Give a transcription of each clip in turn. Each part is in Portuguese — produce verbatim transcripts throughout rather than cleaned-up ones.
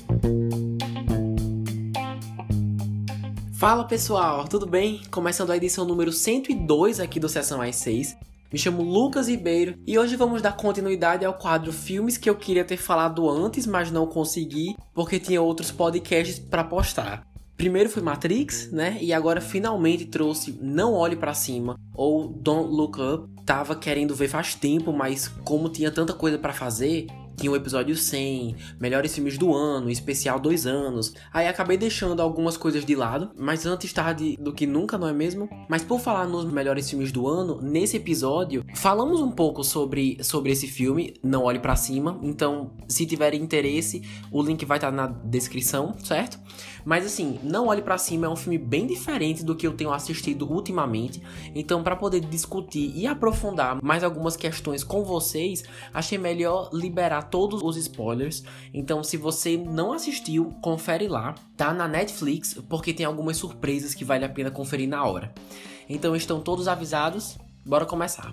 Fala pessoal, tudo bem? Começando a edição número cento e dois aqui do Sessão às seis. Me chamo Lucas Ribeiro e hoje vamos dar continuidade ao quadro Filmes que eu queria ter falado antes, mas não consegui, porque tinha outros podcasts para postar. Primeiro foi Matrix, né? E agora finalmente trouxe Não Olhe Pra Cima, ou Don't Look Up. Tava querendo ver faz tempo, mas como tinha tanta coisa pra fazer, tinha o episódio cem, melhores filmes do ano, especial dois anos. Aí acabei deixando algumas coisas de lado, mas antes tarde do que nunca, não é mesmo? Mas por falar nos melhores filmes do ano, nesse episódio, falamos um pouco sobre, sobre esse filme, Não Olhe Pra Cima. Então, se tiverem interesse, o link vai estar na descrição, certo? Mas assim, Não Olhe Pra Cima é um filme bem diferente do que eu tenho assistido ultimamente. Então, para poder discutir e aprofundar mais algumas questões com vocês, achei melhor liberar todos os spoilers. Então, se você não assistiu, confere lá. Tá na Netflix, porque tem algumas surpresas que vale a pena conferir na hora. Então, estão todos avisados? Bora começar.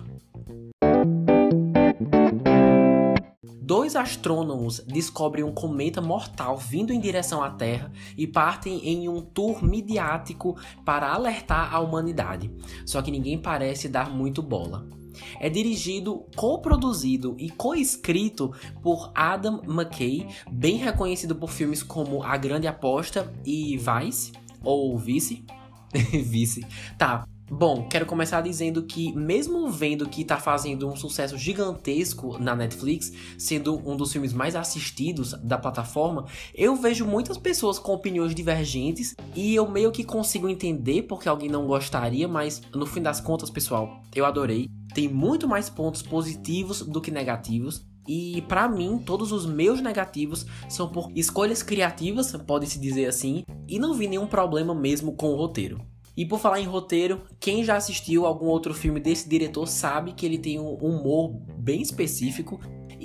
Dois astrônomos descobrem um cometa mortal vindo em direção à Terra e partem em um tour midiático para alertar a humanidade. Só que ninguém parece dar muito bola. É dirigido, coproduzido e coescrito por Adam McKay, bem reconhecido por filmes como A Grande Aposta e Vice, ou Vice. Vice. Tá. Bom, quero começar dizendo que, mesmo vendo que tá fazendo um sucesso gigantesco na Netflix, sendo um dos filmes mais assistidos da plataforma, eu vejo muitas pessoas com opiniões divergentes e eu meio que consigo entender porque alguém não gostaria, mas no fim das contas, pessoal, eu adorei. Tem muito mais pontos positivos do que negativos. E pra mim, todos os meus negativos são por escolhas criativas, pode-se dizer assim, e não vi nenhum problema mesmo com o roteiro. E por falar em roteiro, quem já assistiu algum outro filme desse diretor sabe que ele tem um humor bem específico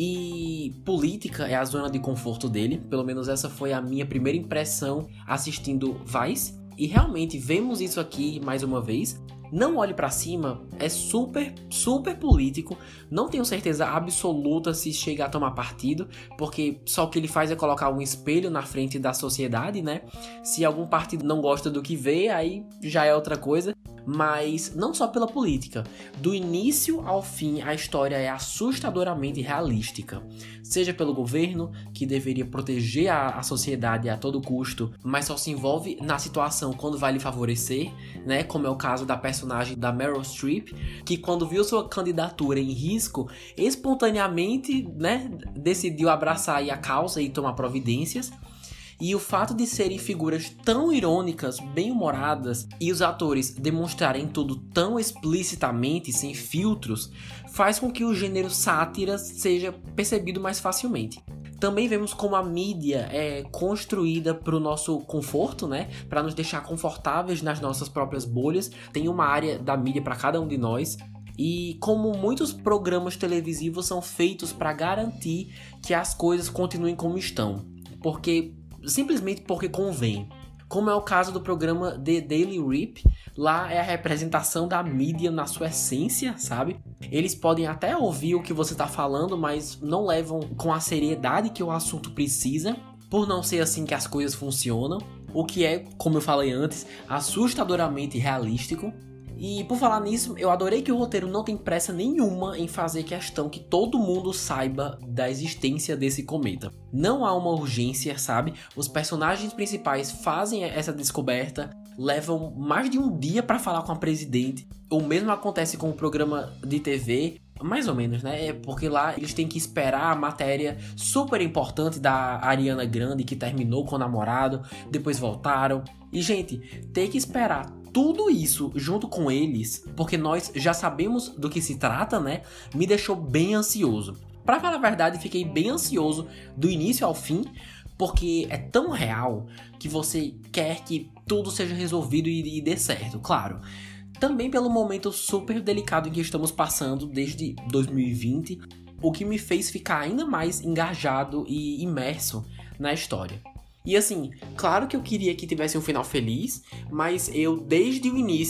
e política é a zona de conforto dele. Pelo menos essa foi a minha primeira impressão assistindo Vice. E realmente vemos isso aqui mais uma vez. Não Olhe Pra Cima é super, super político. Não tenho certeza absoluta se chega a tomar partido, porque só o que ele faz é colocar um espelho na frente da sociedade, né? Se algum partido não gosta do que vê, aí já é outra coisa. Mas não só pela política. Do início ao fim, a história é assustadoramente realística. Seja pelo governo, que deveria proteger a, a sociedade a todo custo, mas só se envolve na situação quando vai lhe favorecer, né? Como é o caso da personagem da Meryl Streep, que quando viu sua candidatura em risco, espontaneamente, né, decidiu abraçar aí a causa e tomar providências. E o fato de serem figuras tão irônicas, bem-humoradas, e os atores demonstrarem tudo tão explicitamente, sem filtros, faz com que o gênero sátira seja percebido mais facilmente. Também vemos como a mídia é construída para o nosso conforto, né? Para nos deixar confortáveis nas nossas próprias bolhas. Tem uma área da mídia para cada um de nós. E como muitos programas televisivos são feitos para garantir que as coisas continuem como estão. Porque... simplesmente porque convém. Como é o caso do programa The Daily Rip, lá é a representação da mídia na sua essência, sabe? Eles podem até ouvir o que você está falando, mas não levam com a seriedade que o assunto precisa, por não ser assim que as coisas funcionam, o que é, como eu falei antes, assustadoramente realístico. E por falar nisso, eu adorei que o roteiro não tem pressa nenhuma em fazer questão que todo mundo saiba da existência desse cometa. Não há uma urgência, sabe? Os personagens principais fazem essa descoberta, levam mais de um dia para falar com a presidente. O mesmo acontece com o programa de T V, mais ou menos, né? É porque lá eles têm que esperar a matéria super importante da Ariana Grande, que terminou com o namorado, depois voltaram. E, gente, ter que esperar tudo isso junto com eles, porque nós já sabemos do que se trata, né? Me deixou bem ansioso. Pra falar a verdade, fiquei bem ansioso do início ao fim, porque é tão real que você quer que tudo seja resolvido e, e dê certo, claro. Também pelo momento super delicado em que estamos passando desde dois mil e vinte, o que me fez ficar ainda mais engajado e imerso na história. E assim, claro que eu queria que tivesse um final feliz, mas eu desde o início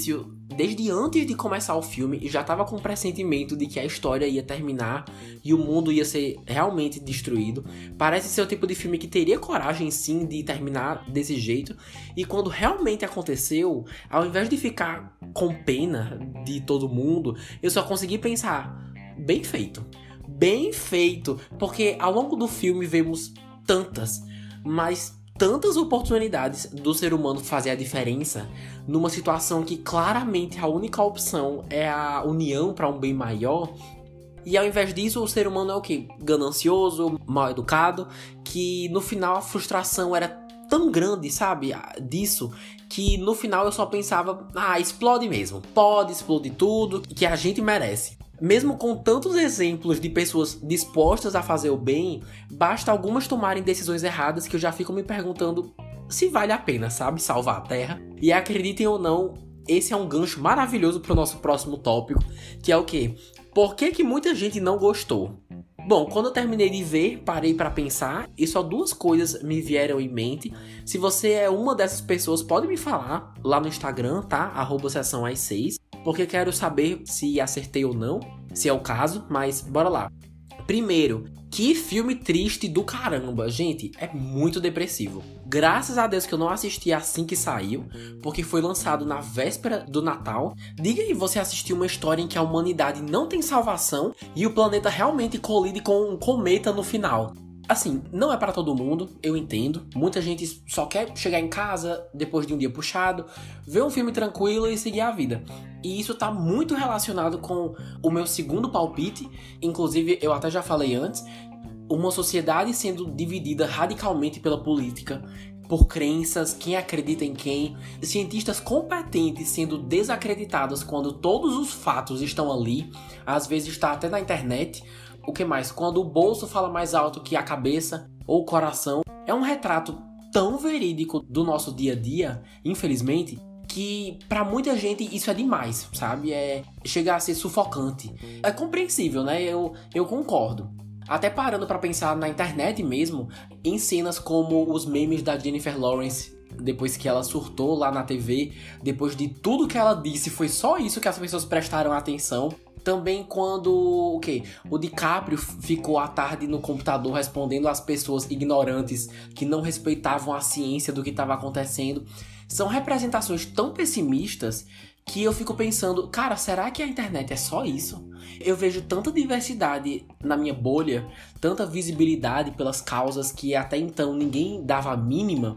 desde antes de começar o filme, já tava com um pressentimento de que a história ia terminar e o mundo ia ser realmente destruído. Parece ser o tipo de filme que teria coragem, sim, de terminar desse jeito. E quando realmente aconteceu, ao invés de ficar com pena de todo mundo, eu só consegui pensar, bem feito. Bem feito, porque ao longo do filme vemos tantas, mas tantas oportunidades do ser humano fazer a diferença numa situação que claramente a única opção é a união para um bem maior. E ao invés disso, o ser humano é o quê? Ganancioso, mal educado, que no final a frustração era tão grande, sabe, disso, que no final eu só pensava, ah, explode mesmo, pode explodir tudo, que a gente merece. Mesmo com tantos exemplos de pessoas dispostas a fazer o bem, basta algumas tomarem decisões erradas que eu já fico me perguntando se vale a pena, sabe, salvar a Terra. E acreditem ou não, esse é um gancho maravilhoso para o nosso próximo tópico, que é o quê? Por que que muita gente não gostou? Bom, quando eu terminei de ver, parei para pensar e só duas coisas me vieram em mente. Se você é uma dessas pessoas, pode me falar lá no Instagram, tá? arroba sessão às seis. Porque quero saber se acertei ou não, se é o caso, mas bora lá. Primeiro, que filme triste do caramba, gente, é muito depressivo. Graças a Deus que eu não assisti assim que saiu, porque foi lançado na véspera do Natal. Diga aí, você assistiu uma história em que a humanidade não tem salvação e o planeta realmente colide com um cometa no final. Assim, não é pra todo mundo, eu entendo. Muita gente só quer chegar em casa depois de um dia puxado, ver um filme tranquilo e seguir a vida. E isso tá muito relacionado com o meu segundo palpite. Inclusive, eu até já falei antes, uma sociedade sendo dividida radicalmente pela política, por crenças, quem acredita em quem, cientistas competentes sendo desacreditados quando todos os fatos estão ali, às vezes está até na internet. O que mais? Quando o bolso fala mais alto que a cabeça ou o coração. É um retrato tão verídico do nosso dia a dia, infelizmente, que pra muita gente isso é demais, sabe? É chegar a ser sufocante. É compreensível, né? Eu, eu concordo. Até parando pra pensar na internet mesmo, em cenas como os memes da Jennifer Lawrence, depois que ela surtou lá na T V, depois de tudo que ela disse, foi só isso que as pessoas prestaram atenção. Também quando o quê? O DiCaprio ficou à tarde no computador respondendo às pessoas ignorantes que não respeitavam a ciência do que estava acontecendo. São representações tão pessimistas que eu fico pensando, cara, será que a internet é só isso? Eu vejo tanta diversidade na minha bolha, tanta visibilidade pelas causas que até então ninguém dava a mínima.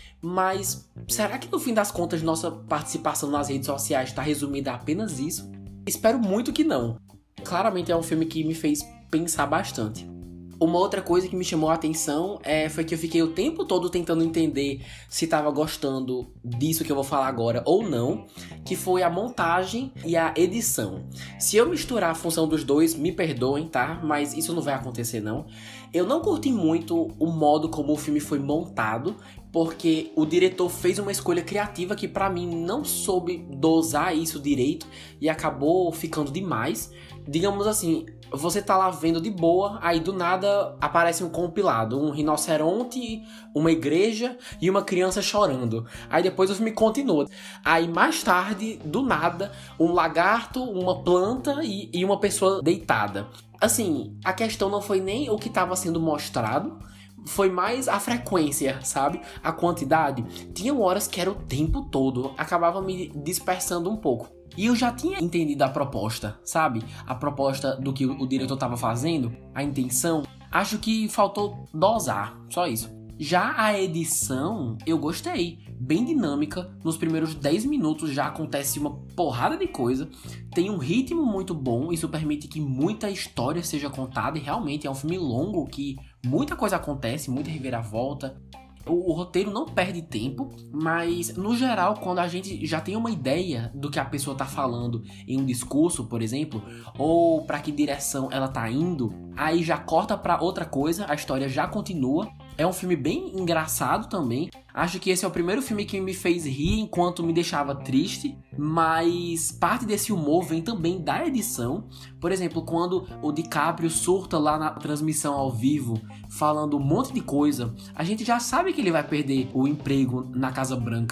Mas será que no fim das contas nossa participação nas redes sociais está resumida a apenas isso? Espero muito que não. Claramente é um filme que me fez pensar bastante. Uma outra coisa que me chamou a atenção é, foi que eu fiquei o tempo todo tentando entender se estava gostando disso que eu vou falar agora ou não, que foi a montagem e a edição. Se eu misturar a função dos dois, me perdoem, tá? Mas isso não vai acontecer, não. Eu não curti muito o modo como o filme foi montado, porque o diretor fez uma escolha criativa que pra mim não soube dosar isso direito e acabou ficando demais. Digamos assim, você tá lá vendo de boa, aí do nada aparece um compilado, um rinoceronte, uma igreja e uma criança chorando. Aí depois o filme continua. Aí mais tarde, do nada, um lagarto, uma planta e, e uma pessoa deitada. Assim, a questão não foi nem o que estava sendo mostrado, foi mais a frequência, sabe? A quantidade. Tinham horas que era o tempo todo, acabava me dispersando um pouco. E eu já tinha entendido a proposta, sabe? A proposta do que o diretor estava fazendo, a intenção. Acho que faltou dosar, só isso. Já a edição, eu gostei. Bem dinâmica, nos primeiros dez minutos já acontece uma porrada de coisa. Tem um ritmo muito bom, isso permite que muita história seja contada. E realmente é um filme longo que muita coisa acontece, muita reviravolta. O, o roteiro não perde tempo, mas no geral, quando a gente já tem uma ideia do que a pessoa tá falando em um discurso, por exemplo, ou para que direção ela tá indo, aí já corta para outra coisa, a história já continua. É um filme bem engraçado também. Acho que esse é o primeiro filme que me fez rir enquanto me deixava triste, mas parte desse humor vem também da edição. Por exemplo, quando o DiCaprio surta lá na transmissão ao vivo, falando um monte de coisa, a gente já sabe que ele vai perder o emprego na Casa Branca.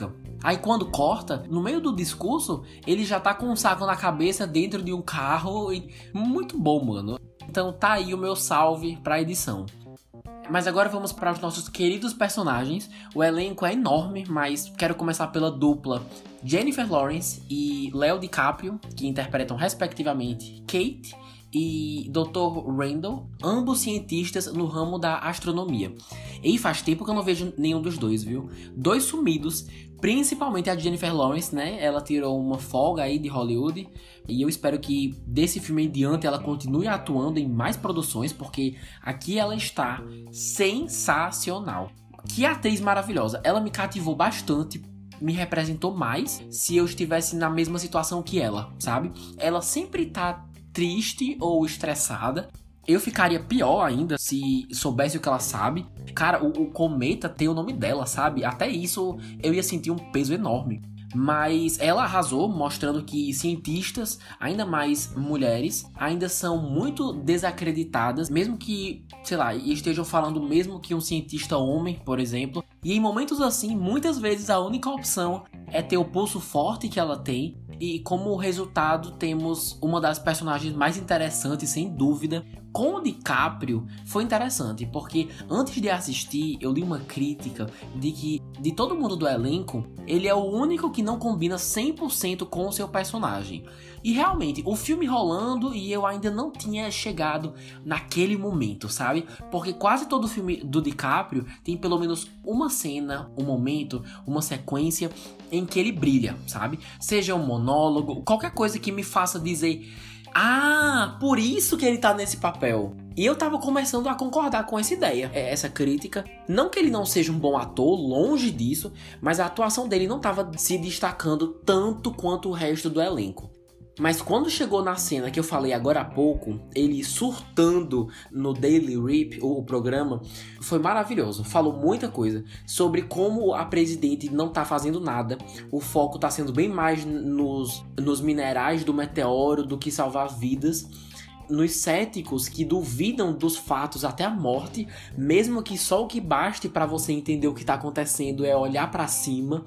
Aí quando corta, no meio do discurso, ele já tá com um saco na cabeça dentro de um carro. E... muito bom, mano. Então tá aí o meu salve pra edição. Mas agora vamos para os nossos queridos personagens. O elenco é enorme, mas quero começar pela dupla Jennifer Lawrence e Leo DiCaprio, que interpretam respectivamente Kate e doutor Randall, ambos cientistas no ramo da astronomia. E faz tempo que eu não vejo nenhum dos dois, viu? Dois sumidos, principalmente a Jennifer Lawrence, né? Ela tirou uma folga aí de Hollywood e eu espero que desse filme em diante ela continue atuando em mais produções, porque aqui ela está sensacional. Que atriz maravilhosa! Ela me cativou bastante, me representou mais se eu estivesse na mesma situação que ela, sabe? Ela sempre tá triste ou estressada. Eu ficaria pior ainda se soubesse o que ela sabe. Cara, o, o cometa tem o nome dela, sabe? Até isso eu ia sentir um peso enorme. Mas ela arrasou, mostrando que cientistas, ainda mais mulheres, ainda são muito desacreditadas, mesmo que, sei lá, estejam falando mesmo que um cientista homem, por exemplo. E em momentos assim, muitas vezes a única opção é ter o pulso forte que ela tem. E como resultado temos uma das personagens mais interessantes, sem dúvida. Com o DiCaprio foi interessante, porque antes de assistir eu li uma crítica de que de todo mundo do elenco, ele é o único que não combina cem por cento com o seu personagem. E realmente, o filme rolando e eu ainda não tinha chegado naquele momento, sabe? Porque quase todo filme do DiCaprio tem pelo menos uma cena, um momento, uma sequência em que ele brilha, sabe? Seja um monólogo, qualquer coisa que me faça dizer: ah, por isso que ele tá nesse papel. E eu tava começando a concordar com essa ideia, essa crítica. Não que ele não seja um bom ator, longe disso, mas a atuação dele não tava se destacando tanto quanto o resto do elenco. Mas quando chegou na cena que eu falei agora há pouco, ele surtando no Daily Rip, o programa, foi maravilhoso. Falou muita coisa sobre como a presidente não tá fazendo nada. O foco tá sendo bem mais nos, nos minerais do meteoro do que salvar vidas. Nos céticos que duvidam dos fatos até a morte, mesmo que só o que baste para você entender o que tá acontecendo é olhar para cima.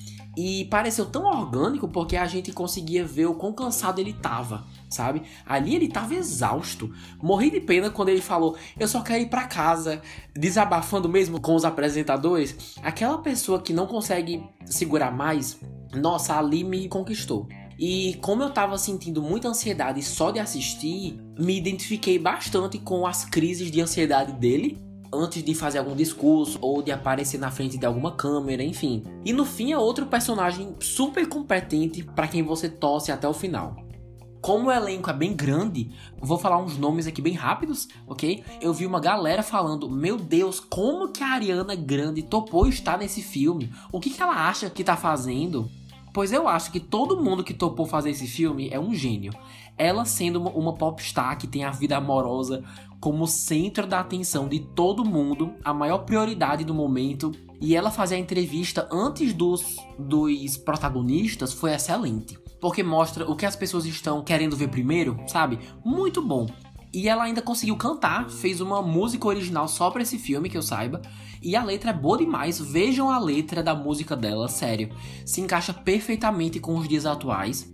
E pareceu tão orgânico porque a gente conseguia ver o quão cansado ele tava, sabe? Ali ele tava exausto. Morri de pena quando ele falou: eu só quero ir pra casa, desabafando mesmo com os apresentadores. Aquela pessoa que não consegue segurar mais, nossa, ali me conquistou. E como eu tava sentindo muita ansiedade só de assistir, me identifiquei bastante com as crises de ansiedade dele antes de fazer algum discurso ou de aparecer na frente de alguma câmera, enfim. E no fim é outro personagem super competente para quem você torce até o final. Como o elenco é bem grande, vou falar uns nomes aqui bem rápidos, ok? Eu vi uma galera falando: meu Deus, como que a Ariana Grande topou estar nesse filme? O que que ela acha que tá fazendo? Pois eu acho que todo mundo que topou fazer esse filme é um gênio. Ela sendo uma, uma popstar que tem a vida amorosa como centro da atenção de todo mundo, a maior prioridade do momento, e ela fazer a entrevista antes dos, dos protagonistas foi excelente, porque mostra o que as pessoas estão querendo ver primeiro, sabe? Muito bom. E ela ainda conseguiu cantar, fez uma música original só pra esse filme, que eu saiba. E a letra é boa demais, vejam a letra da música dela, sério. Se encaixa perfeitamente com os dias atuais.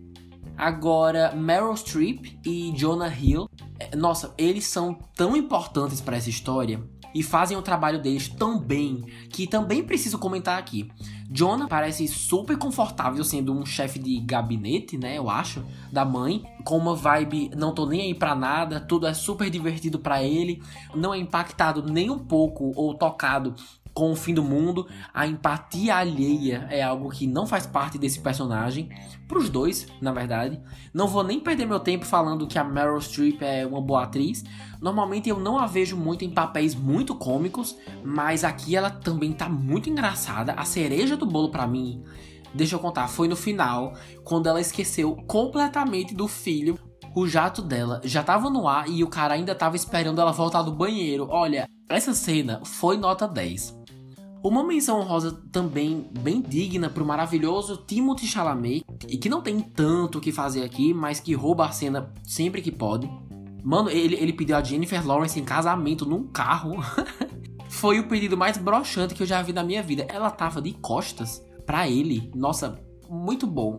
Agora, Meryl Streep e Jonah Hill, nossa, eles são tão importantes pra essa história e fazem o trabalho deles tão bem, que também preciso comentar aqui. Jonah parece super confortável sendo um chefe de gabinete, né, eu acho, da mãe, com uma vibe não tô nem aí pra nada, tudo é super divertido pra ele, não é impactado nem um pouco ou tocado com o fim do mundo. A empatia alheia é algo que não faz parte desse personagem, pros dois, na verdade. Não vou nem perder meu tempo falando que a Meryl Streep é uma boa atriz. Normalmente eu não a vejo muito em papéis muito cômicos, mas aqui ela também tá muito engraçada. A cereja do bolo pra mim, deixa eu contar, foi no final, quando ela esqueceu completamente do filho. O jato dela já tava no ar e o cara ainda tava esperando ela voltar do banheiro. Olha, essa cena foi nota dez. Uma menção honrosa também bem digna pro maravilhoso Timothée Chalamet, e que não tem tanto o que fazer aqui, mas que rouba a cena sempre que pode. Mano, ele, ele pediu a Jennifer Lawrence em casamento num carro. Foi o pedido mais broxante que eu já vi na minha vida. Ela tava de costas pra ele, nossa, muito bom.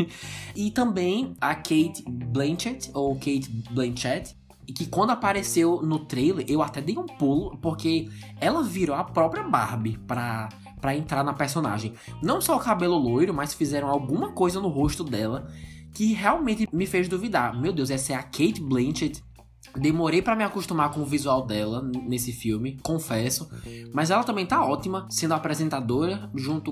E também a Cate Blanchett, ou Cate Blanchett, que quando apareceu no trailer, eu até dei um pulo, porque ela virou a própria Barbie pra, pra entrar na personagem. Não só o cabelo loiro, mas fizeram alguma coisa no rosto dela que realmente me fez duvidar. Meu Deus, essa é a Cate Blanchett. Demorei pra me acostumar com o visual dela nesse filme, confesso. Mas ela também tá ótima, sendo apresentadora, junto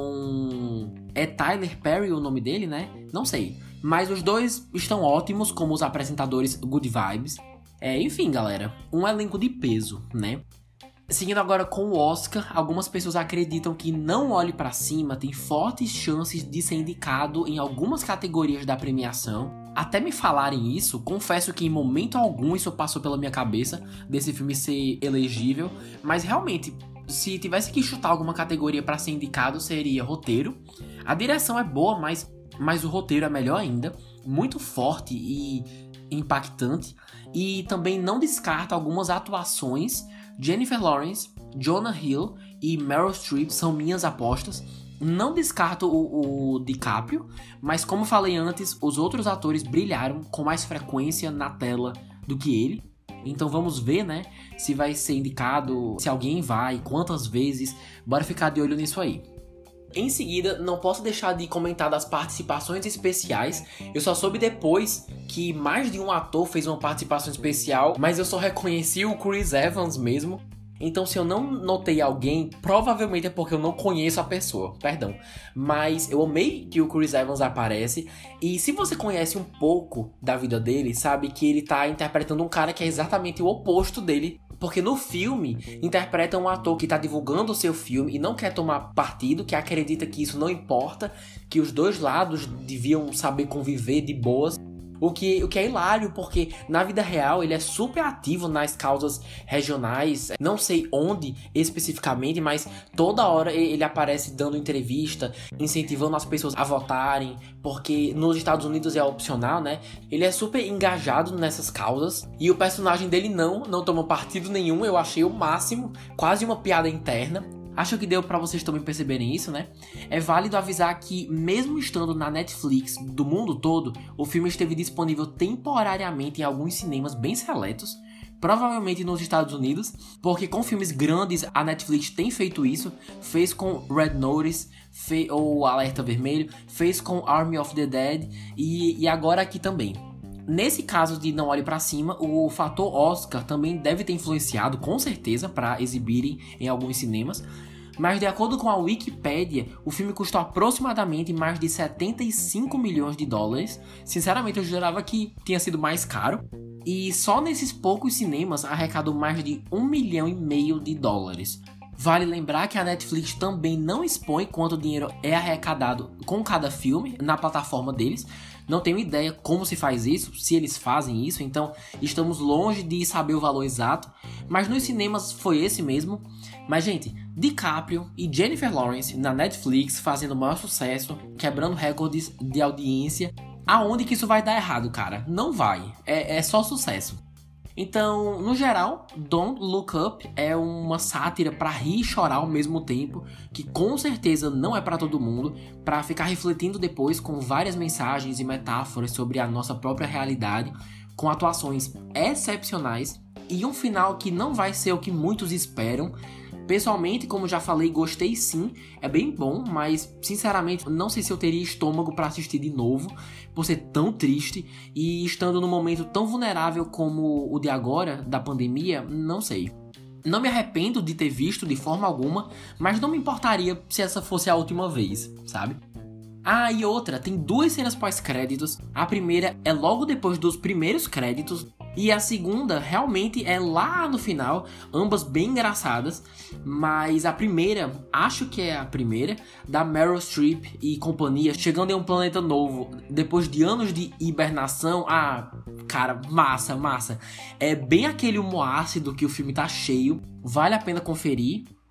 com... É Tyler Perry o nome dele, né? Não sei. Mas os dois estão ótimos como os apresentadores Good Vibes. É, enfim, galera, um elenco de peso, né? Seguindo agora com o Oscar, algumas pessoas acreditam que Não Olhe Pra Cima tem fortes chances de ser indicado em algumas categorias da premiação. Até me falarem isso, confesso que em momento algum isso passou pela minha cabeça, desse filme ser elegível, mas realmente, se tivesse que chutar alguma categoria pra ser indicado, seria roteiro. A direção é boa, mas, mas o roteiro é melhor ainda, muito forte e impactante, e também não descarta algumas atuações. Jennifer Lawrence, Jonah Hill e Meryl Streep são minhas apostas. Não descarto o, o DiCaprio, mas como falei antes, os outros atores brilharam com mais frequência na tela do que ele. Então vamos ver, né, se vai ser indicado, se alguém vai, quantas vezes. Bora ficar de olho nisso aí. Em seguida, não posso deixar de comentar das participações especiais. Eu só soube depois que mais de um ator fez uma participação especial, mas eu só reconheci o Chris Evans mesmo. Então, se eu não notei alguém, provavelmente é porque eu não conheço a pessoa, perdão. Mas eu amei que o Chris Evans aparece. E se você conhece um pouco da vida dele, sabe que ele tá interpretando um cara que é exatamente o oposto dele. Porque no filme, interpreta um ator que tá divulgando o seu filme e não quer tomar partido, que acredita que isso não importa, que os dois lados deviam saber conviver de boas. O que, o que é hilário, porque na vida real ele é super ativo nas causas regionais, não sei onde especificamente, mas toda hora ele aparece dando entrevista, incentivando as pessoas a votarem, porque nos Estados Unidos é opcional, né? Ele é super engajado nessas causas, e o personagem dele não, não toma partido nenhum. Eu achei o máximo, quase uma piada interna. Acho que deu pra vocês também perceberem isso, né? É válido avisar que, mesmo estando na Netflix do mundo todo, o filme esteve disponível temporariamente em alguns cinemas bem seletos, provavelmente nos Estados Unidos, porque com filmes grandes a Netflix tem feito isso, fez com Red Notice, fe- ou Alerta Vermelho, fez com Army of the Dead e, e agora aqui também. Nesse caso de Não Olhe Pra Cima, o fator Oscar também deve ter influenciado, com certeza, para exibirem em alguns cinemas. Mas de acordo com a Wikipedia, o filme custou aproximadamente mais de setenta e cinco milhões de dólares. Sinceramente, eu jurava que tinha sido mais caro. E só nesses poucos cinemas arrecadou mais de um milhão e meio de dólares. Vale lembrar que a Netflix também não expõe quanto dinheiro é arrecadado com cada filme na plataforma deles. Não tenho ideia como se faz isso, se eles fazem isso, então estamos longe de saber o valor exato. Mas nos cinemas foi esse mesmo. Mas, gente, DiCaprio e Jennifer Lawrence na Netflix fazendo o maior sucesso, quebrando recordes de audiência. Aonde que isso vai dar errado, cara? Não vai. É, é só sucesso. Então, no geral, Don't Look Up é uma sátira pra rir e chorar ao mesmo tempo, que com certeza não é pra todo mundo, pra ficar refletindo depois com várias mensagens e metáforas sobre a nossa própria realidade, com atuações excepcionais e um final que não vai ser o que muitos esperam. Pessoalmente, como já falei, gostei sim, é bem bom, mas sinceramente não sei se eu teria estômago pra assistir de novo, por ser tão triste e estando num momento tão vulnerável como o de agora, da pandemia, não sei. Não me arrependo de ter visto de forma alguma, mas não me importaria se essa fosse a última vez, sabe? Ah, e outra, tem duas cenas pós-créditos. A primeira é logo depois dos primeiros créditos, e a segunda realmente é lá no final, ambas bem engraçadas. Mas a primeira, acho que é a primeira, da Meryl Streep e companhia, chegando em um planeta novo, depois de anos de hibernação. Ah, cara, massa, massa. É bem aquele humor ácido que o filme tá cheio, vale a pena conferir.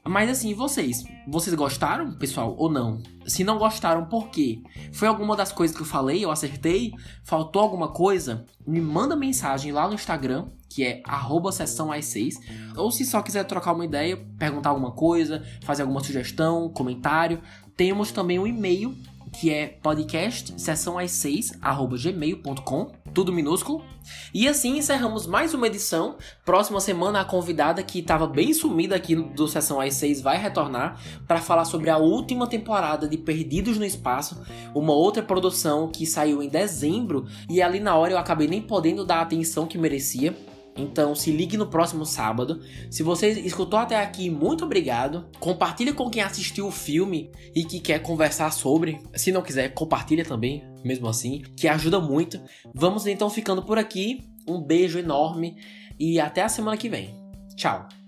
Mas assim, e vocês? Vocês gostaram, pessoal, ou não? Se não gostaram, por quê? Foi alguma das coisas que eu falei, eu acertei? Faltou alguma coisa? Me manda mensagem lá no Instagram, que é arroba sessão às seis. Ou se só quiser trocar uma ideia, perguntar alguma coisa, fazer alguma sugestão, comentário. Temos também um e-mail, que é podcast sessão às seis arroba gmail ponto com, tudo minúsculo. E assim encerramos mais uma edição. Próxima semana a convidada que estava bem sumida aqui do Sessão às seis vai retornar para falar sobre a última temporada de Perdidos no Espaço, uma outra produção que saiu em dezembro e ali na hora eu acabei nem podendo dar a atenção que merecia. Então se ligue no próximo sábado. Se você escutou até aqui, muito obrigado. Compartilha com quem assistiu o filme e que quer conversar sobre. Se não quiser, compartilha também, mesmo assim, que ajuda muito. Vamos então ficando por aqui. Um beijo enorme e até a semana que vem. Tchau!